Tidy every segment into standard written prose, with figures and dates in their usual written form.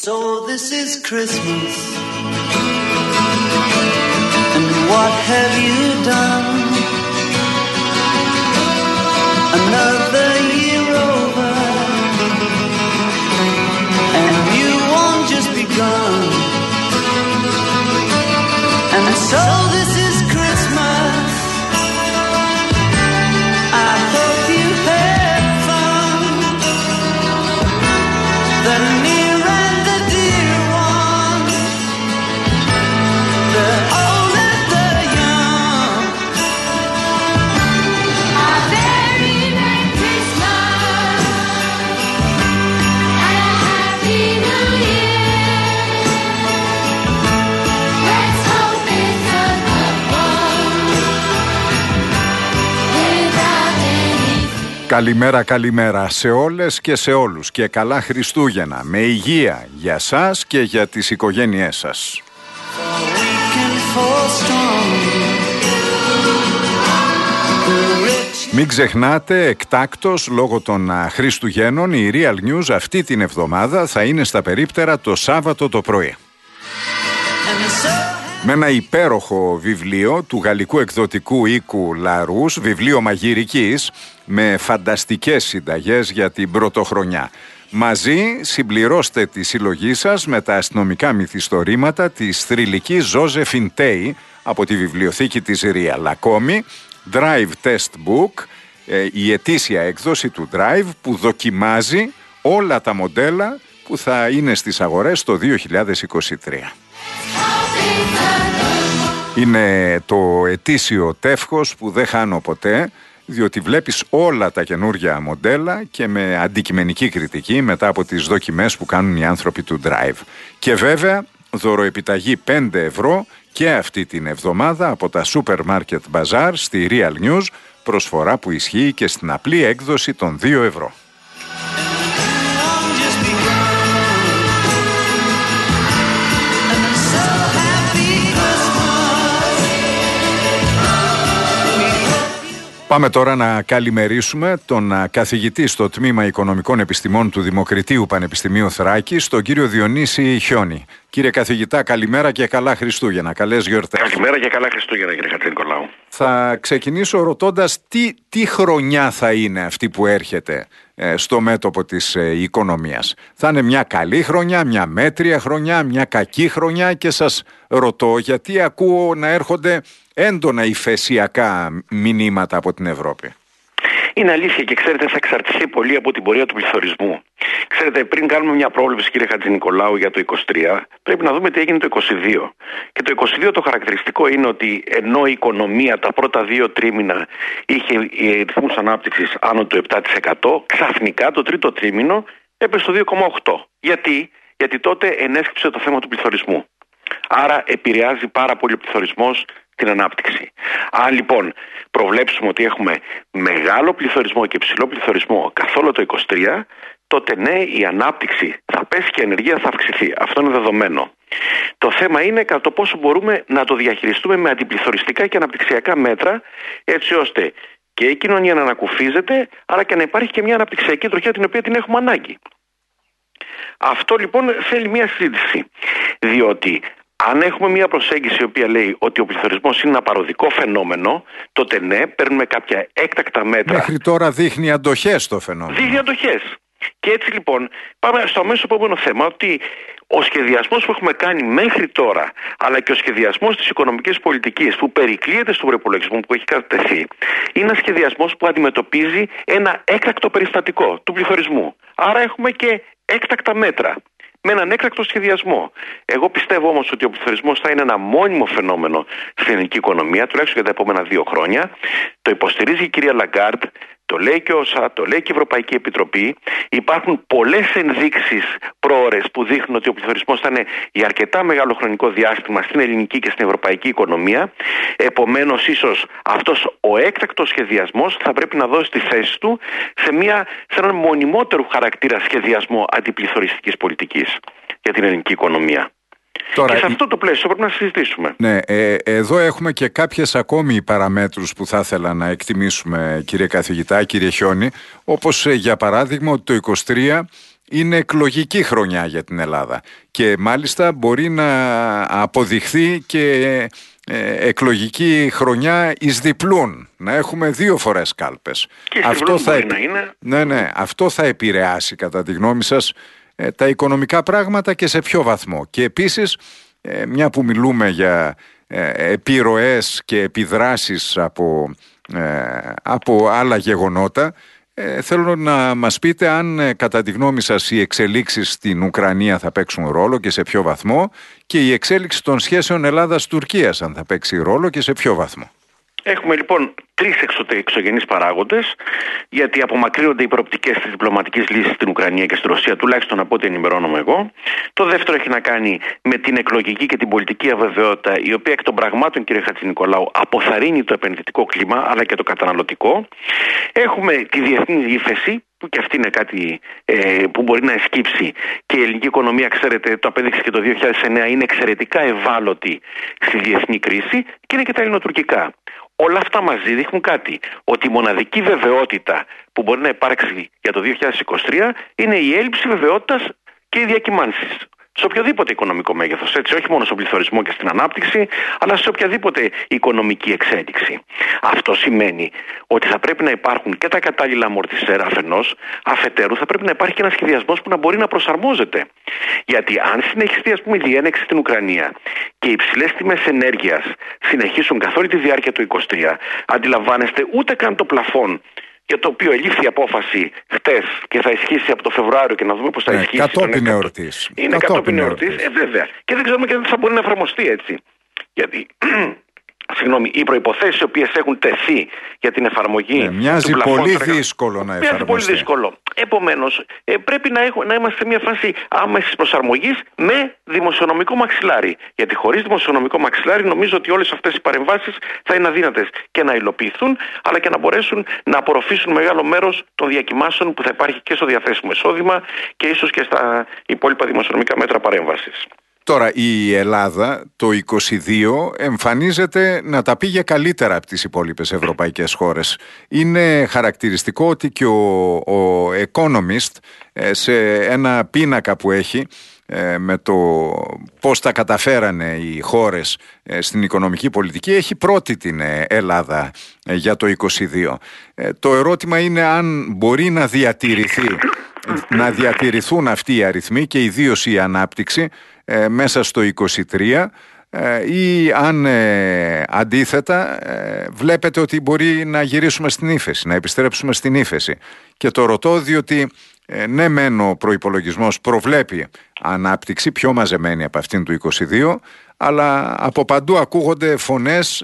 So this is Christmas, and what have you done? Another year over, and you won't just begun. And so this is Christmas, I hope you had fun. The near and the dear ones, the old and the young, A very Merry Christmas and a Happy New Year. Let's hope it's a good one without any fear. Καλημέρα σε όλες και σε όλους και καλά Χριστούγεννα με υγεία για σας και για τις οικογένειές σας. weak and full strong. The rich Μην ξεχνάτε, εκτάκτως λόγω των Χριστουγέννων η Real News αυτή την εβδομάδα θα είναι στα περίπτερα το Σάββατο το πρωί. and so Με ένα υπέροχο βιβλίο του γαλλικού εκδοτικού οίκου Λαρούς, βιβλίο μαγειρικής με φανταστικές συνταγές για την πρωτοχρονιά. Μαζί συμπληρώστε τη συλλογή σας με τα αστυνομικά μυθιστορήματα της θρυλικής Ζόζεφιν Τέι από τη βιβλιοθήκη της Real. Ακόμη, Drive Test Book, η ετήσια έκδοση του Drive που δοκιμάζει όλα τα μοντέλα που θα είναι στις αγορές το 2023. Είναι το ετήσιο τεύχος που δεν χάνω ποτέ, διότι βλέπεις όλα τα καινούργια μοντέλα και με αντικειμενική κριτική μετά από τις δοκιμές που κάνουν οι άνθρωποι του Drive. Και βέβαια δωροεπιταγή 5 ευρώ και αυτή την εβδομάδα από τα Supermarket Bazaar στη Real News, προσφορά που ισχύει και στην απλή έκδοση των 2 ευρώ. I'm just begun. And so happy Christmas. We hope you Πάμε τώρα να καλημερίσουμε τον καθηγητή στο Τμήμα Οικονομικών Επιστημών του Δημοκριτείου Πανεπιστημίου Θράκης, τον κύριο Διονύση Χιόνη. Κύριε καθηγητά, καλημέρα και καλά Χριστούγεννα. Καλές γιορτές. Καλημέρα και καλά Χριστούγεννα, κύριε Χατζηνικολάου. Θα ξεκινήσω ρωτώντας τι χρονιά θα είναι αυτή που έρχεται στο μέτωπο της οικονομίας. Θα είναι μια καλή χρονιά, μια μέτρια χρονιά, μια κακή χρονιά και σας ρωτώ γιατί ακούω να έρχονται έντονα υφεσιακά μηνύματα από την Ευρώπη. Είναι αλήθεια και ξέρετε θα εξαρτηθεί πολύ από την πορεία του πληθωρισμού. Ξέρετε, πριν κάνουμε μια πρόβλεψη, κύριε Χατζηνικολάου, για το 23, πρέπει να δούμε τι έγινε το 22. Και το 22 το χαρακτηριστικό είναι ότι ενώ η οικονομία τα πρώτα 2 τρίμηνα είχε ρυθμούς ανάπτυξης άνω του 7%, ξαφνικά το τρίτο τρίμηνο έπεσε στο 2,8%. Γιατί τότε ενέσκυψε το θέμα του πληθωρισμού. Άρα επηρεάζει πάρα πολύ ο πληθωρισμός την ανάπτυξη. Αν λοιπόν προβλέψουμε ότι έχουμε μεγάλο πληθωρισμό και ψηλό πληθωρισμό καθ' όλο το 23, τότε ναι, η ανάπτυξη θα πέσει και η ενεργεία θα αυξηθεί. Αυτό είναι δεδομένο. Το θέμα είναι κατά το πόσο μπορούμε να το διαχειριστούμε με αντιπληθωριστικά και αναπτυξιακά μέτρα, έτσι ώστε και η κοινωνία να ανακουφίζεται, αλλά και να υπάρχει και μια αναπτυξιακή τροχιά την οποία την έχουμε ανάγκη. Αυτό λοιπόν θέλει μια συζήτηση. Διότι αν έχουμε μια προσέγγιση η οποία λέει ότι ο πληθωρισμός είναι ένα παροδικό φαινόμενο, τότε ναι, παίρνουμε κάποια έκτακτα μέτρα. Μέχρι τώρα δείχνει αντοχές το φαινόμενο. Δείχνει αντοχές. Και έτσι λοιπόν πάμε στο αμέσως επόμενο θέμα, ότι ο σχεδιασμός που έχουμε κάνει μέχρι τώρα, αλλά και ο σχεδιασμός της οικονομικής πολιτικής που περικλείεται στον προϋπολογισμό που έχει κατατεθεί, είναι ένα σχεδιασμός που αντιμετωπίζει ένα έκτακτο περιστατικό του πληθωρισμού. Άρα έχουμε και έκτακτα μέτρα με έναν έκτακτο σχεδιασμό. Εγώ πιστεύω όμως ότι ο πληθωρισμός θα είναι ένα μόνιμο φαινόμενο στην ελληνική οικονομία, τουλάχιστον για τα επόμενα 2 χρόνια. Το υποστηρίζει η κυρία Λαγκάρντ, το λέει και ο ΩΣΑ, το λέει και η Ευρωπαϊκή Επιτροπή. Υπάρχουν πολλές ενδείξεις πρόορες που δείχνουν ότι ο πληθωρισμός θα είναι για αρκετά μεγάλο χρονικό διάστημα στην ελληνική και στην ευρωπαϊκή οικονομία. Επομένως, ίσως αυτός ο έκτακτος σχεδιασμός θα πρέπει να δώσει τη θέση του σε έναν μονιμότερου χαρακτήρα σχεδιασμό αντιπληθωριστικής πολιτικής για την ελληνική οικονομία. Τώρα, και σε αυτό το πλαίσιο πρέπει να συζητήσουμε. Ναι, εδώ έχουμε και κάποιες ακόμη παραμέτρους που θα ήθελα να εκτιμήσουμε, κύριε καθηγητά, κύριε Χιόνη, όπως για παράδειγμα ότι το 23 είναι εκλογική χρονιά για την Ελλάδα και μάλιστα μπορεί να αποδειχθεί και εκλογική χρονιά εις διπλούν, να έχουμε 2 φορές κάλπες. Αυτό θα επηρεάσει κατά τη γνώμη σας τα οικονομικά πράγματα και σε ποιο βαθμό? Και επίσης, μια που μιλούμε για επιρροές και επιδράσεις από άλλα γεγονότα, θέλω να μας πείτε αν κατά τη γνώμη σας οι εξελίξεις στην Ουκρανία θα παίξουν ρόλο και σε ποιο βαθμό, και η εξέλιξη των σχέσεων Ελλάδας-Τουρκίας αν θα παίξει ρόλο και σε ποιο βαθμό. Έχουμε λοιπόν 3 εξωγενείς παράγοντες, γιατί απομακρύνονται οι προοπτικές της διπλωματικής λύσης στην Ουκρανία και στη Ρωσία, τουλάχιστον από ό,τι ενημερώνομαι εγώ. Το δεύτερο έχει να κάνει με την εκλογική και την πολιτική αβεβαιότητα, η οποία εκ των πραγμάτων, κύριε Χατζηνικολάου, αποθαρρύνει το επενδυτικό κλίμα αλλά και το καταναλωτικό. Έχουμε τη διεθνή ύφεση, που και αυτή είναι κάτι που μπορεί να εσκύψει, και η ελληνική οικονομία, ξέρετε, το απέδειξε και το 2009, είναι εξαιρετικά ευάλωτη στη διεθνή κρίση, και είναι και τα ελληνοτουρκικά. Όλα αυτά μαζί δείχνουν κάτι, ότι η μοναδική βεβαιότητα που μπορεί να υπάρξει για το 2023 είναι η έλλειψη βεβαιότητας και οι διακυμάνσεις. Σε οποιοδήποτε οικονομικό μέγεθος, έτσι, όχι μόνο στον πληθωρισμό και στην ανάπτυξη, αλλά σε οποιαδήποτε οικονομική εξέλιξη. Αυτό σημαίνει ότι θα πρέπει να υπάρχουν και τα κατάλληλα αμορτισέρ αφενός, αφετέρου θα πρέπει να υπάρχει και ένας σχεδιασμός που να μπορεί να προσαρμόζεται. Γιατί αν συνεχιστεί, ας πούμε, η διένεξη στην Ουκρανία και οι υψηλές τιμές ενέργειας συνεχίσουν καθ' όλη τη διάρκεια του 2023, αντιλαμβάνεστε, ούτε καν το πλαφόν, για το οποίο ελήφθη η απόφαση χτες και θα ισχύσει από το Φεβρουάριο, και να δούμε πώς θα ισχύσει. Κατόπιν εορτής. Είναι κατόπιν εορτής, βέβαια. Και δεν ξέρουμε και δεν θα μπορεί να εφαρμοστεί, έτσι. Γιατί, οι προϋποθέσεις οι οποίες έχουν τεθεί για την εφαρμογή. Μοιάζει πολύ δύσκολο να εφαρμοστεί. Μοιάζει πολύ δύσκολο. Επομένως, πρέπει να είμαστε σε μια φάση άμεσης προσαρμογής με δημοσιονομικό μαξιλάρι. Γιατί χωρίς δημοσιονομικό μαξιλάρι, νομίζω ότι όλες αυτές οι παρεμβάσεις θα είναι αδύνατες και να υλοποιηθούν, αλλά και να μπορέσουν να απορροφήσουν μεγάλο μέρος των διακυμάσεων που θα υπάρχει και στο διαθέσιμο εισόδημα και ίσως και στα υπόλοιπα δημοσιονομικά μέτρα παρέμβασης. Τώρα η Ελλάδα το 22 εμφανίζεται να τα πήγε καλύτερα από τις υπόλοιπες ευρωπαϊκές χώρες. Είναι χαρακτηριστικό ότι και ο Economist σε ένα πίνακα που έχει με το πώς τα καταφέρανε οι χώρες στην οικονομική πολιτική, έχει πρώτη την Ελλάδα για το 22. Το ερώτημα είναι αν μπορεί να διατηρηθούν αυτοί οι αριθμοί και ιδίως η ανάπτυξη μέσα στο 23, ή αν αντίθετα βλέπετε ότι μπορεί να γυρίσουμε στην ύφεση, να επιστρέψουμε στην ύφεση. Και το ρωτώ διότι ναι μεν ο προϋπολογισμός προβλέπει ανάπτυξη πιο μαζεμένη από αυτήν του 22, αλλά από παντού ακούγονται φωνές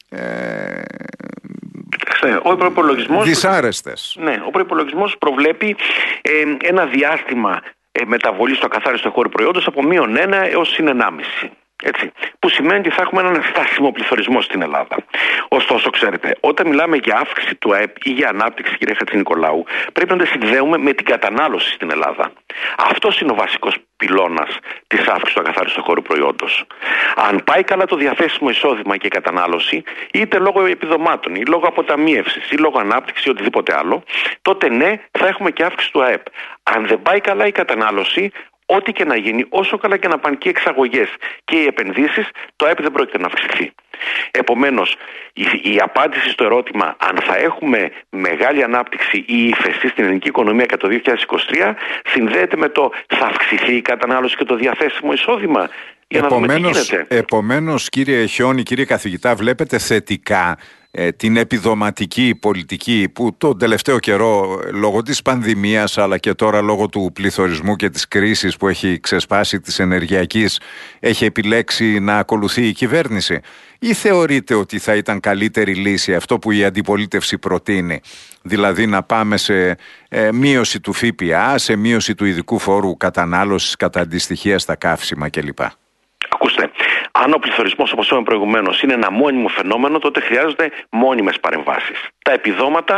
δυσάρεστες. Ναι, ο προϋπολογισμός προβλέπει ένα διάστημα μεταβολή στο ακαθάριστο χώρο προϊόντος από -1 έως +1,5. Έτσι, που σημαίνει ότι θα έχουμε έναν στάσιμο πληθωρισμό στην Ελλάδα. Ωστόσο, ξέρετε, όταν μιλάμε για αύξηση του ΑΕΠ ή για ανάπτυξη, κύριε Χατζηνικολάου, πρέπει να τα συνδέουμε με την κατανάλωση στην Ελλάδα. Αυτός είναι ο βασικός πυλώνας της αύξησης του ακαθάριστου χώρου προϊόντος. Αν πάει καλά το διαθέσιμο εισόδημα και η κατανάλωση, είτε λόγω επιδομάτων, ή λόγω αποταμίευσης, ή λόγω ανάπτυξης ή οτιδήποτε άλλο, τότε ναι, θα έχουμε και αύξηση του ΑΕΠ. Αν δεν πάει καλά η κατανάλωση, ό,τι και να γίνει, όσο καλά και να πάνε και οι εξαγωγές και οι επενδύσεις, το ΑΕΠ δεν πρόκειται να αυξηθεί. Επομένως, η απάντηση στο ερώτημα αν θα έχουμε μεγάλη ανάπτυξη ή ύφεση στην ελληνική οικονομία κατά το 2023 συνδέεται με το θα αυξηθεί η κατανάλωση και το διαθέσιμο εισόδημα. Επομένως, κύριε Χιόνι, κύριε καθηγητά, βλέπετε θετικά την επιδοματική πολιτική που τον τελευταίο καιρό λόγω της πανδημίας αλλά και τώρα λόγω του πληθωρισμού και της κρίσης που έχει ξεσπάσει της ενεργειακής έχει επιλέξει να ακολουθεί η κυβέρνηση, ή θεωρείτε ότι θα ήταν καλύτερη λύση αυτό που η αντιπολίτευση προτείνει, δηλαδή να πάμε σε μείωση του ΦΠΑ, σε μείωση του ειδικού φόρου κατανάλωσης κατά αντιστοιχεία στα καύσιμα κλπ? Ακούστε, Αν ο πληθωρισμός, όπως είπαμε προηγουμένως, είναι ένα μόνιμο φαινόμενο, τότε χρειάζονται μόνιμες παρεμβάσεις. Τα επιδόματα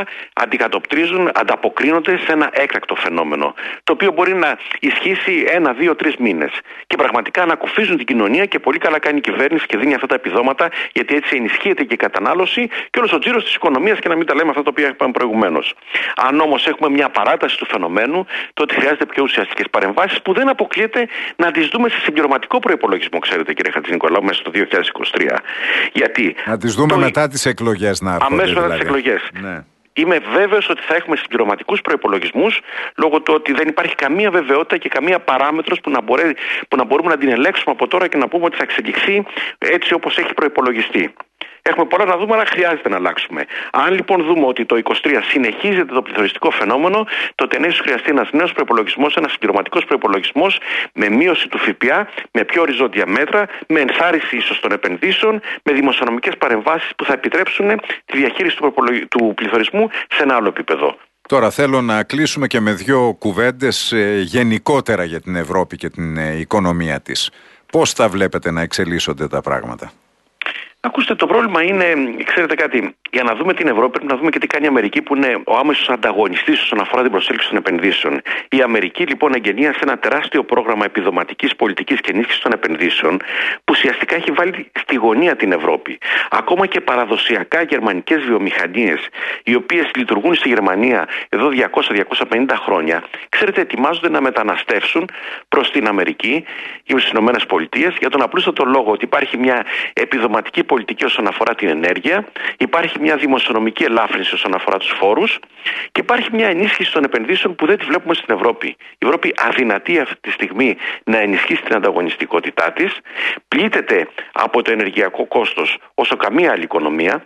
ανταποκρίνονται σε ένα έκτακτο φαινόμενο, το οποίο μπορεί να ισχύσει 1, 2, 3 μήνες. Και πραγματικά ανακουφίζουν την κοινωνία και πολύ καλά κάνει η κυβέρνηση και δίνει αυτά τα επιδόματα, γιατί έτσι ενισχύεται και η κατανάλωση και όλος ο τζίρος της οικονομίας, και να μην τα λέμε αυτά τα οποία είπαμε προηγουμένως. Αν όμως έχουμε μια παράταση του φαινομένου, τότε χρειάζεται πιο ουσιαστικές παρεμβάσεις που δεν αποκλείεται να τις δούμε σε συμπληρωματικό προϋπολογισμό, ξέρετε κύριε Χατζηνικολάου, μέσα στο 2023. Γιατί να τις δούμε μετά τις εκλογές να έρχονται. Αμέσως μετά τις εκλογές. Ναι. Είμαι βέβαιος ότι θα έχουμε συμπληρωματικούς προϋπολογισμούς, λόγω του ότι δεν υπάρχει καμία βεβαιότητα και καμία παράμετρος που να μπορούμε να την ελέγξουμε από τώρα και να πούμε ότι θα εξελιχθεί έτσι όπως έχει προϋπολογιστεί. Έχουμε πολλά να δούμε, αλλά χρειάζεται να αλλάξουμε. Αν λοιπόν δούμε ότι το 2023 συνεχίζεται το πληθωριστικό φαινόμενο, τότε ίσως χρειαστεί ένας νέος προϋπολογισμός, ένας συμπληρωματικός προϋπολογισμός με μείωση του ΦΠΑ, με πιο οριζόντια μέτρα, με ενθάρρυνση ίσως των επενδύσεων, με δημοσιονομικές παρεμβάσεις που θα επιτρέψουν τη διαχείριση του πληθωρισμού σε ένα άλλο επίπεδο. Τώρα θέλω να κλείσουμε και με 2 κουβέντες γενικότερα για την Ευρώπη και την οικονομία της. Πώς θα βλέπετε να εξελίσσονται τα πράγματα? Ακούστε, το πρόβλημα είναι, ξέρετε κάτι, για να δούμε την Ευρώπη πρέπει να δούμε και τι κάνει η Αμερική, που είναι ο άμεσος ανταγωνιστής όσον αφορά την προσέλκυση των επενδύσεων. Η Αμερική λοιπόν εγγενίασε ένα τεράστιο πρόγραμμα επιδοματικής πολιτικής και ενίσχυσης των επενδύσεων, που ουσιαστικά έχει βάλει στη γωνία την Ευρώπη. Ακόμα και παραδοσιακά γερμανικές βιομηχανίες, οι οποίες λειτουργούν στη Γερμανία εδώ 200-250 χρόνια, ξέρετε, ετοιμάζονται να μεταναστεύσουν προς την Αμερική ή στις Ηνωμένες Πολιτείες, για τον απλούστατο λόγο ότι υπάρχει μια επιδοματική πολιτική όσον αφορά την ενέργεια, υπάρχει μια δημοσιονομική ελάφρυνση όσον αφορά τους φόρους και υπάρχει μια ενίσχυση των επενδύσεων που δεν τη βλέπουμε στην Ευρώπη. Η Ευρώπη αδυνατεί αυτή τη στιγμή να ενισχύσει την ανταγωνιστικότητά της, πλήττεται από το ενεργειακό κόστος όσο καμία άλλη οικονομία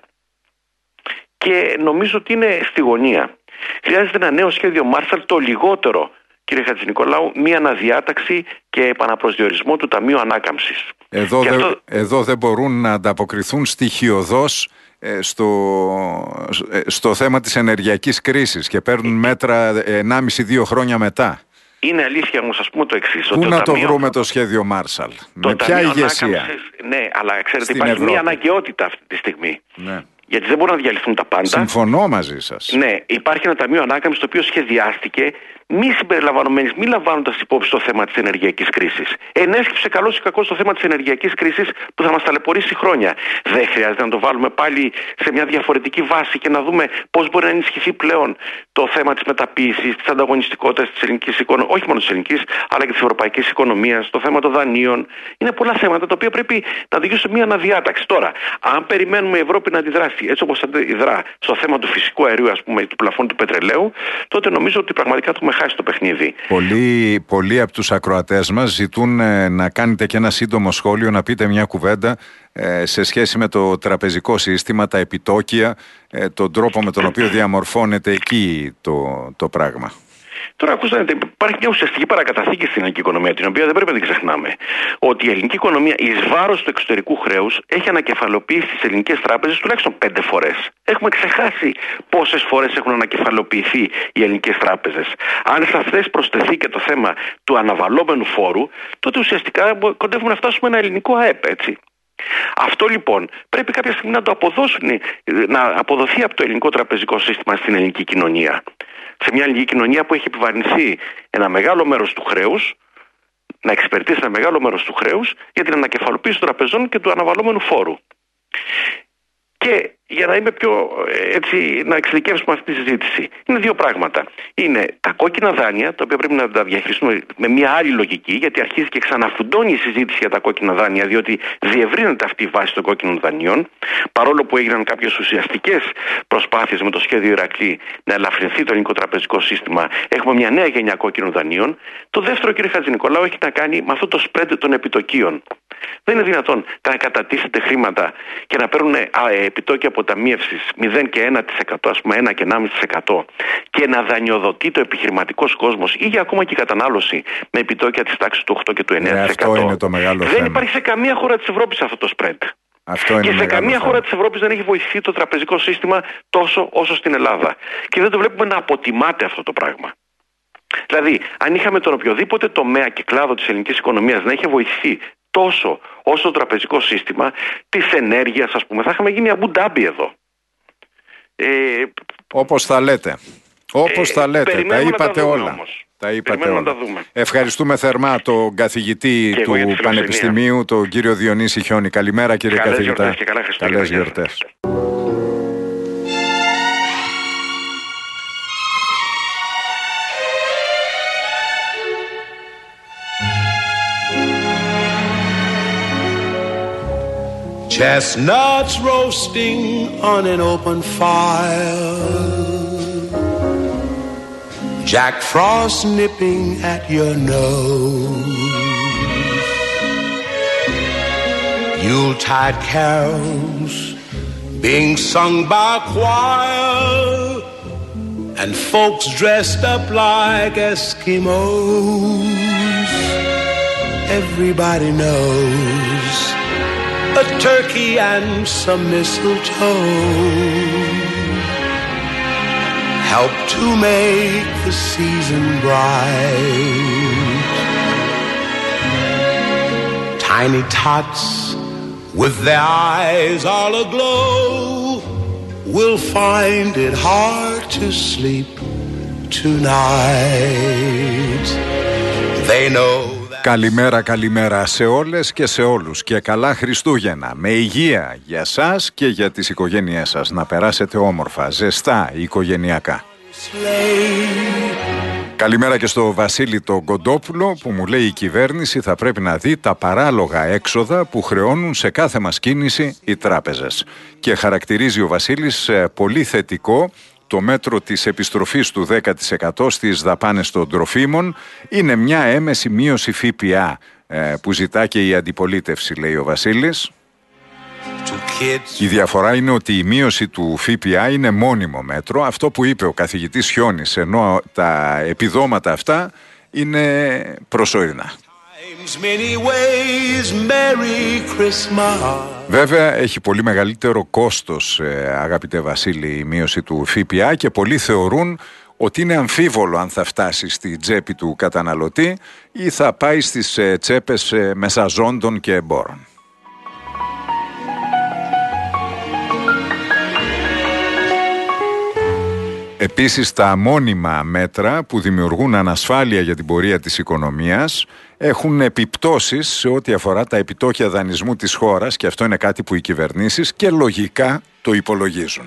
και νομίζω ότι είναι στη γωνία. Χρειάζεται ένα νέο σχέδιο Μάρσαλ, το λιγότερο, κύριε Χατζηνικολάου, μία αναδιάταξη και επαναπροσδιορισμό του Ταμείου Ανάκαμψης. Εδώ δεν μπορούν να ανταποκριθούν στοιχειωδώς στο θέμα της ενεργειακής κρίσης και παίρνουν μέτρα 1,5-2 χρόνια μετά. Είναι αλήθεια όμως, ας πούμε το εξής. Πού να το βρούμε το σχέδιο Μάρσαλ, με ποια ηγεσία? Ναι, αλλά ξέρετε, υπάρχει μια αναγκαιότητα αυτή τη στιγμή. Ναι. Γιατί δεν μπορούν να διαλυθούν τα πάντα. Συμφωνώ μαζί σας. Ναι, υπάρχει ένα ταμείο ανάκαμψης το οποίο σχεδιάστηκε μη συμπεριλαμβανομένης, μη λαμβάνοντας υπόψη το θέμα της ενεργειακής κρίσης. Ενέσκυψε καλώς ή κακώς το θέμα της ενεργειακής κρίσης που θα μας ταλαιπωρήσει χρόνια. Δεν χρειάζεται να το βάλουμε πάλι σε μια διαφορετική βάση και να δούμε πώς μπορεί να ενισχυθεί πλέον το θέμα της μεταποίησης, της ανταγωνιστικότητας της ελληνικής οικονομίας, όχι μόνο της ελληνικής, αλλά και της ευρωπαϊκής οικονομίας, το θέμα των δανείων. Είναι πολλά θέματα τα οποία πρέπει να οδηγήσουν σε μια αναδιάταξη. Τώρα, αν περιμένουμε η Ευρώπη να αντιδράσει έτσι όπως αντιδρά στο θέμα του φυσικού αερίου, ας πούμε, του πλαφών του πετρελαίου, τότε νομίζω ότι πραγματικά το έχουμε χάσει το παιχνίδι. Πολλοί από τους ακροατές μας ζητούν να κάνετε και ένα σύντομο σχόλιο, να πείτε μια κουβέντα σε σχέση με το τραπεζικό σύστημα, τα επιτόκια, τον τρόπο με τον οποίο διαμορφώνεται εκεί το πράγμα. Τώρα, ακούστε, υπάρχει μια ουσιαστική παρακαταθήκη στην ελληνική οικονομία, την οποία δεν πρέπει να την ξεχνάμε. Ότι η ελληνική οικονομία, εις βάρος του εξωτερικού χρέους, έχει ανακεφαλοποιήσει τις ελληνικές τράπεζες τουλάχιστον 5 φορές. Έχουμε ξεχάσει πόσες φορές έχουν ανακεφαλοποιηθεί οι ελληνικές τράπεζες. Αν σε αυτές προσθεθεί και το θέμα του αναβαλλόμενου φόρου, τότε ουσιαστικά κοντεύουμε να φτάσουμε ένα ελληνικό ΑΕΠ, έτσι. Αυτό λοιπόν πρέπει κάποια στιγμή να το να αποδοθεί από το ελληνικό τραπεζικό σύστημα στην ελληνική κοινωνία. Σε μια ελληνική κοινωνία που έχει επιβαρυνθεί ένα μεγάλο μέρος του χρέους, να εξυπηρετήσει ένα μεγάλο μέρος του χρέους για την ανακεφαλοποίηση των τραπεζών και του αναβαλλόμενου φόρου. Και για να είμαι πιο έτσι, να εξειδικεύσουμε αυτή τη συζήτηση, είναι 2 πράγματα. Είναι τα κόκκινα δάνεια, τα οποία πρέπει να τα διαχειριστούμε με μια άλλη λογική, γιατί αρχίζει και ξαναφουντώνει η συζήτηση για τα κόκκινα δάνεια, διότι διευρύνεται αυτή η βάση των κόκκινων δανείων, παρόλο που έγιναν κάποιες ουσιαστικές προσπάθειες με το σχέδιο Ηρακλή να ελαφρυνθεί το ελληνικό τραπεζικό σύστημα. Έχουμε μια νέα γενιά κόκκινων δανείων. Το δεύτερο, κύριε Χατζηνικολάου, έχει να κάνει με αυτό το spread των επιτοκίων. Δεν είναι δυνατόν να κατατίθεται χρήματα και να παίρνουν επιτόκια αποταμίευσης 0 και 1%, ας πούμε 1 και 1,5% και να δανειοδοτεί το επιχειρηματικός κόσμος ή για ακόμα και η κατανάλωση με επιτόκια της τάξης του 8 και του 9%. Αυτό είναι το μεγάλο θέμα. Δεν υπάρχει σε καμία χώρα της Ευρώπης αυτό το spread. Και σε καμία χώρα της Ευρώπης δεν έχει βοηθηθεί το τραπεζικό σύστημα τόσο όσο στην Ελλάδα. Και δεν το βλέπουμε να αποτιμάται αυτό το πράγμα. Δηλαδή, αν είχαμε τον οποιοδήποτε τομέα και κλάδο της ελληνικής οικονομίας να είχε βοηθηθεί τόσο όσο το τραπεζικό σύστημα της ενέργειας, ας πούμε. Θα είχαμε γίνει Αμπουντάμπι εδώ. Όπως θα λέτε. Όπως θα λέτε. Τα είπατε όλα. Τα είπατε όλα. Να τα δούμε. Ευχαριστούμε θερμά τον καθηγητή του Πανεπιστημίου, τον κύριο Διονύση Χιόνη. Καλημέρα, κύριε καθηγητά. Καλές γιορτές. Chestnuts roasting on an open fire, Jack Frost nipping at your nose, Yuletide carols being sung by a choir, and folks dressed up like Eskimos. Everybody knows a turkey and some mistletoe help to make the season bright. Tiny tots with their eyes all aglow will find it hard to sleep tonight. They know. Καλημέρα, καλημέρα σε όλες και σε όλους και καλά Χριστούγεννα. Με υγεία για σας και για τις οικογένειές σας. Να περάσετε όμορφα, ζεστά, οικογενειακά. Καλημέρα και στο Βασίλη τον Κοντόπουλο που μου λέει η κυβέρνηση θα πρέπει να δει τα παράλογα έξοδα που χρεώνουν σε κάθε μας κίνηση οι τράπεζες. Και χαρακτηρίζει ο Βασίλης πολύ θετικό το μέτρο της επιστροφής του 10% στις δαπάνες των τροφίμων. Είναι μια έμεση μείωση ΦΠΑ που ζητά και η αντιπολίτευση, λέει ο Βασίλης. Η διαφορά είναι ότι η μείωση του ΦΠΑ είναι μόνιμο μέτρο, αυτό που είπε ο καθηγητής Χιόνης, ενώ τα επιδόματα αυτά είναι προσωρινά. Βέβαια έχει πολύ μεγαλύτερο κόστος, αγαπητέ Βασίλη, η μείωση του ΦΠΑ και πολλοί θεωρούν ότι είναι αμφίβολο αν θα φτάσει στη τσέπη του καταναλωτή ή θα πάει στις τσέπες μεσαζόντων και εμπόρων. Επίσης τα μόνιμα μέτρα που δημιουργούν ανασφάλεια για την πορεία της οικονομίας έχουν επιπτώσεις σε ό,τι αφορά τα επιτόκια δανεισμού της χώρας και αυτό είναι κάτι που οι κυβερνήσεις και λογικά το υπολογίζουν.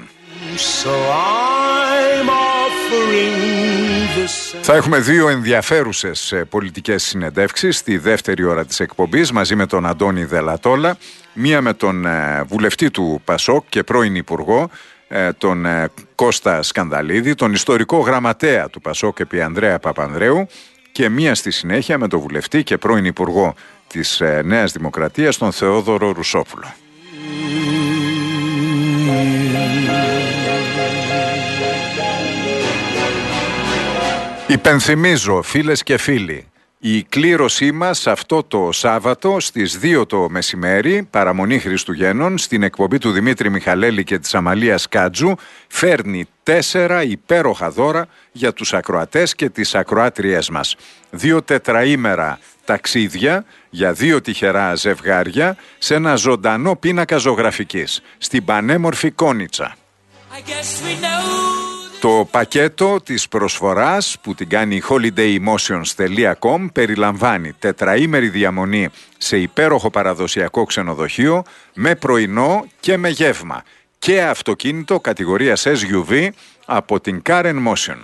Θα έχουμε δύο ενδιαφέρουσες πολιτικές συνεντεύξεις στη δεύτερη ώρα της εκπομπής μαζί με τον Αντώνη Δελατόλα, μία με τον βουλευτή του Πασόκ και πρώην υπουργό, τον Κώστα Σκανδαλίδη, τον ιστορικό γραμματέα του Πασόκ επί Ανδρέα Παπανδρέου και μία στη συνέχεια με τον βουλευτή και πρώην υπουργό της Νέας Δημοκρατίας, τον Θεόδωρο Ρουσόπουλο. Υπενθυμίζω, φίλες και φίλοι, η κλήρωσή μας αυτό το Σάββατο στις 2 το μεσημέρι, παραμονή Χριστουγέννων, στην εκπομπή του Δημήτρη Μιχαλέλη και της Αμαλίας Κάτζου, φέρνει 4 υπέροχα δώρα για τους ακροατές και τις ακροάτριές μας. 2 τετραήμερα ταξίδια για 2 τυχερά ζευγάρια σε ένα ζωντανό πίνακα ζωγραφικής, στην πανέμορφη Κόνιτσα. Το πακέτο της προσφοράς που την κάνει holidaymotions.com περιλαμβάνει τετραήμερη διαμονή σε υπέροχο παραδοσιακό ξενοδοχείο με πρωινό και με γεύμα και αυτοκίνητο κατηγορίας SUV από την Karen Motion.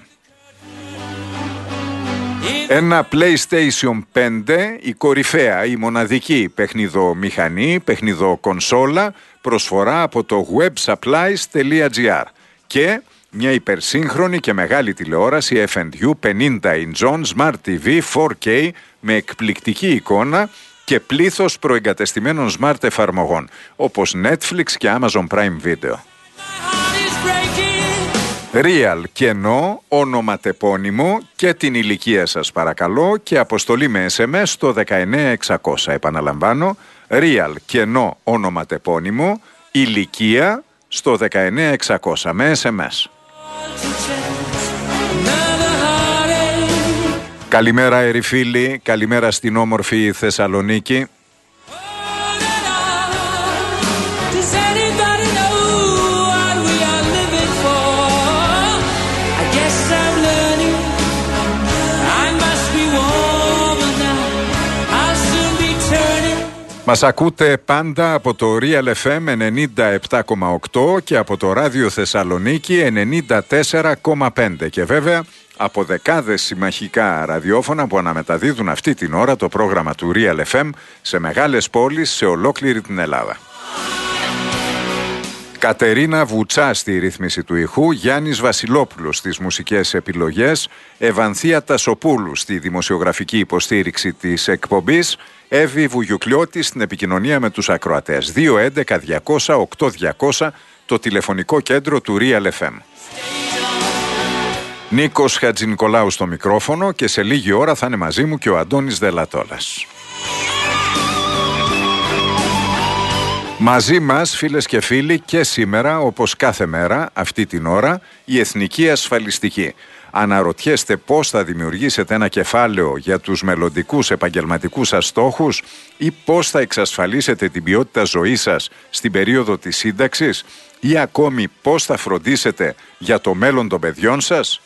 Ένα PlayStation 5, η κορυφαία, η μοναδική παιχνιδομηχανή, παιχνιδοκονσόλα, προσφορά από το websupplies.gr και μια υπερσύγχρονη και μεγάλη τηλεόραση F&U 50 inch Smart TV 4K με εκπληκτική εικόνα και πλήθος προεγκατεστημένων smart εφαρμογών όπως Netflix και Amazon Prime Video. Real κενό, ονοματεπώνυμο και την ηλικία σας παρακαλώ και αποστολή με SMS στο 19600. Επαναλαμβάνω, Real κενό, ονοματεπώνυμο, ηλικία στο 19600 με SMS. Καλημέρα ερηφίλοι, καλημέρα στην όμορφη Θεσσαλονίκη. Does anybody know what we are living for? I guess I'm learning. I must be warmer now. I'll soon be turning. Μας ακούτε πάντα από το Real FM 97,8 και από το Ράδιο Θεσσαλονίκη 94,5 και βέβαια από δεκάδες συμμαχικά ραδιόφωνα που αναμεταδίδουν αυτή την ώρα το πρόγραμμα του Real FM σε μεγάλες πόλεις σε ολόκληρη την Ελλάδα. Κατερίνα Βουτσά στη ρύθμιση του ηχού, Γιάννης Βασιλόπουλος στις μουσικές επιλογές, Ευανθία Τασοπούλου στη δημοσιογραφική υποστήριξη της εκπομπής, Εύη Βουγιουκλιώτη στην επικοινωνία με τους ακροατές. 211-200-8200 το τηλεφωνικό κέντρο του Real FM. Νίκος Χατζηνικολάου στο μικρόφωνο και σε λίγη ώρα θα είναι μαζί μου και ο Αντώνης Δελατόλας. Μαζί μας, φίλες και φίλοι, και σήμερα, όπως κάθε μέρα, αυτή την ώρα, η Εθνική Ασφαλιστική. Αναρωτιέστε πώς θα δημιουργήσετε ένα κεφάλαιο για τους μελλοντικούς επαγγελματικούς σας στόχους ή πώς θα εξασφαλίσετε την ποιότητα ζωής σας στην περίοδο της σύνταξης ή ακόμη πώς θα φροντίσετε για το μέλλον των παιδιών σας.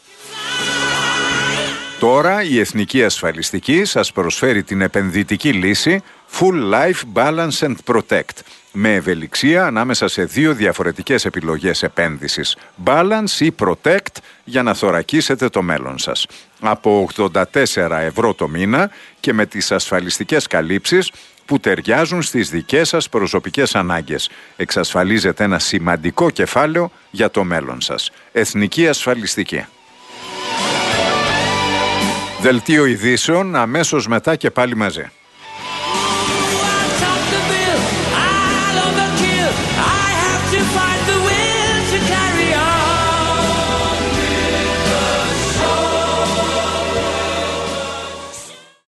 Τώρα η Εθνική Ασφαλιστική σας προσφέρει την επενδυτική λύση Full Life Balance and Protect με ευελιξία ανάμεσα σε δύο διαφορετικές επιλογές επένδυσης, Balance ή Protect, για να θωρακίσετε το μέλλον σας. Από 84 ευρώ το μήνα και με τις ασφαλιστικές καλύψεις που ταιριάζουν στις δικές σας προσωπικές ανάγκες. Εξασφαλίζετε ένα σημαντικό κεφάλαιο για το μέλλον σας. Εθνική Ασφαλιστική. Δελτίο ειδήσεων αμέσως μετά και πάλι μαζί.